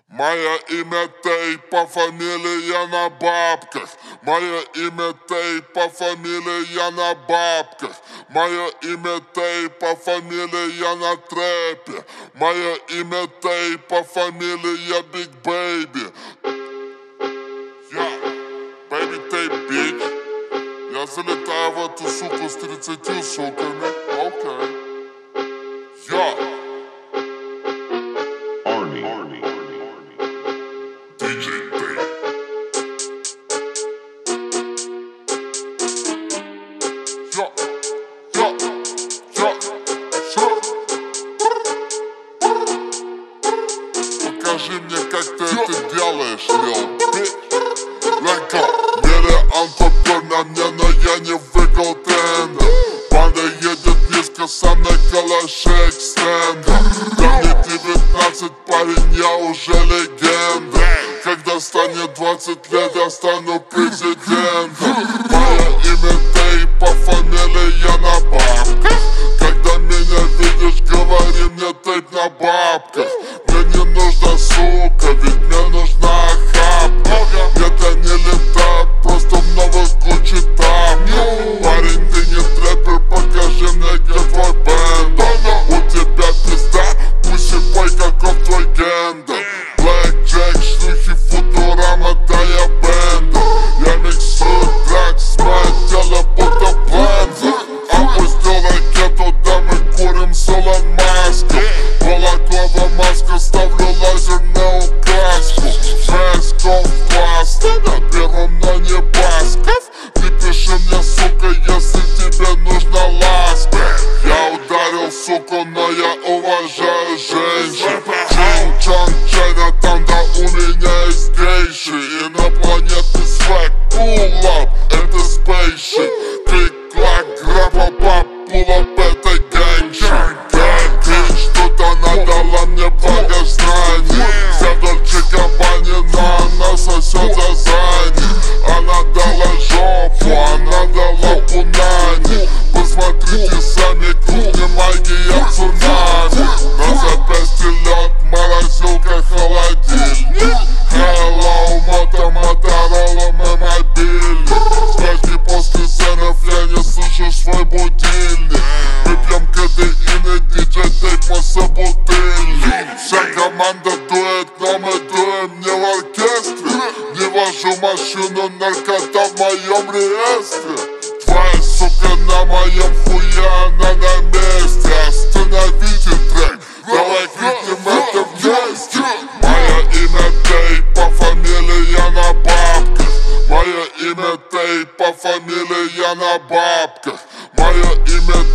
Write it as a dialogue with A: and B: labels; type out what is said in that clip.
A: Мое имя Тей, по фамилии я на бабках. Мое имя Тей, по фамилии я на бабках. Мое имя Тей, по фамилии я на трэпе. Мое имя Тей, по фамилии я Биг Бэйби. Я, Бэйби Тей, бич. Я залетаю в эту суку с 30 суками. Окей. Я DJ Tey. Покажи мне, как ты это делаешь, лил бич. Let go. Миллион попер на мне, но я не выиграл тендер. Банда едет близко, со мной калаши экстендер. Да мне 19, парень, я уже легенда. Когда станет 20 лет, я стану президентом. Мое имя Тей, по фамилии я на бабках. Когда меня видишь, говори мне тейп на бабках. Мне не нужна сука, ведь мне нужна хапка. Это не лета, просто в новых Гуччи тапках. Парень, ты не трэпер, покажи мне, где твой бэнд. У тебя пизда, пусибой, каков твой гендер. Блэк Джек, шлюхи, Футурама, да я бэндер. Я миксую трек, с моё тело будто блендер. Опустил ракету, да мы курим с Илон Маском. Балаклава маска, ставлю лазерную краску. Фэсков класс, на первом, но не Басков. Не пиши мне, сука, если тебе нужна ласка. Я ударил суку, но я уважаю женщин. Чон, Чайна, там, да у меня есть гейши. Инопланетный свек, pull up, это спейши. Клик-клак, граб-пап, pull up, это гэнши. Что-то она дала мне багаж знаний. Вся Дольче Габбана, но она сосет за задник. Она дала жопу, она дала пунани. Посмотрите сами, крупнее магия цунами. На запястье лед, морозилка, холодильник. Hello, Моторола, мой мобильник. Скажи, после зенов я не слышу свой будильник. Выпьем кадеин и диджей Тейп, мой собутыльник. Вся команда дует, но мы дуем не в оркестре. Не вожу машину, наркота в моем реестре. Твоя сука на моем хуе, она на месте. Остановите трек, давай крикнем это вместе. Мое имя Тей, по фамилии я на бабках. Мое имя Тей, по фамилии я на бабках. Мое имя